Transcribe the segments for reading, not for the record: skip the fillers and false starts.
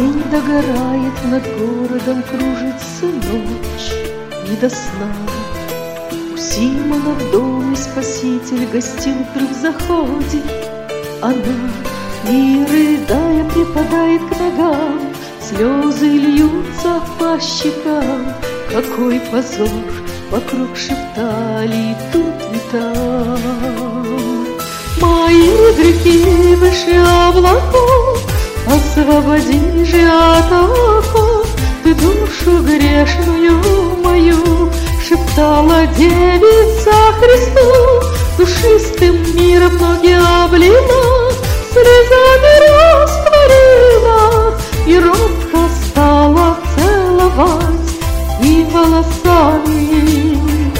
День догорает, над городом кружится ночь, не до сна. У Симона в доме Спаситель гостил, вдруг заходит она, и, рыдая, припадает к ногам, слезы льются по щекам. Какой позор, вокруг шептали тут и там. Мои грехи выше облаков, освободи же от оков. Ты душу грешную мою, шептала девица Христу. Душистым миром ноги облила, слезами растворила, и робко стала целовать и волосами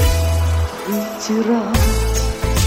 вытирать.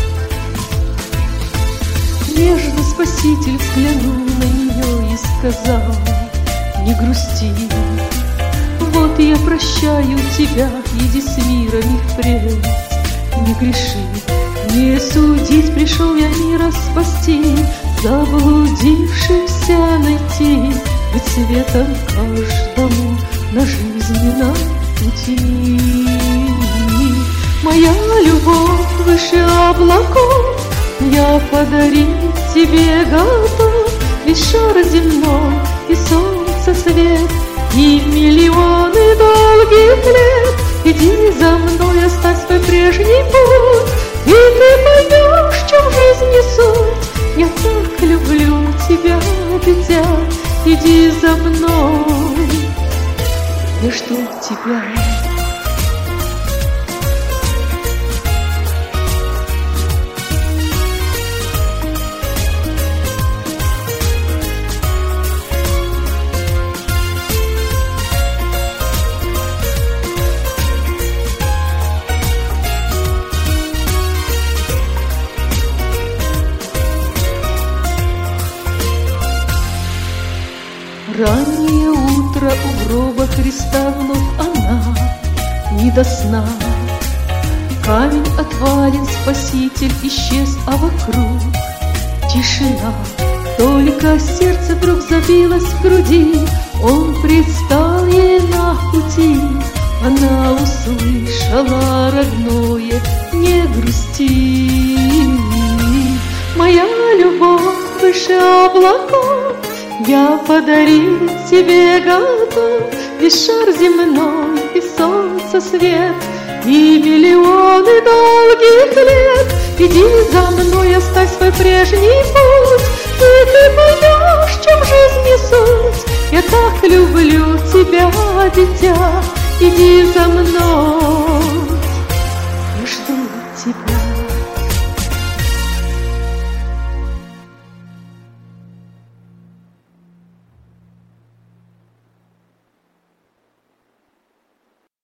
Нежно Спаситель взглянул на нее и сказал: не грусти, вот я прощаю тебя, иди с миром и впредь не греши. Не судить пришел я мира спасти, заблудившихся найти, быть светом каждому на жизненном пути. Моя любовь выше облаков, я подарить тебе готов. Весь шар земной и солнце свет, и миллионы долгих лет. Иди за мной, оставь свой прежний путь, и ты поймешь, в чем жизнь суть. Я так люблю тебя, дитя, иди за мной, я жду тебя. Раннее утро у гроба Христа, вновь она не до сна. Камень отвален, Спаситель исчез, а вокруг тишина. Только сердце вдруг забилось в груди, он предстал ей на пути. Она услышала родное: не грусти. Моя любовь выше облаков, я подарить тебе готов. Весь шар земной и солнце свет, и миллионы долгих лет. Иди за мной, оставь свой прежний путь, и ты поймешь, в чем жизнь суть. Я так люблю тебя, дитя, иди за мной, я жду тебя.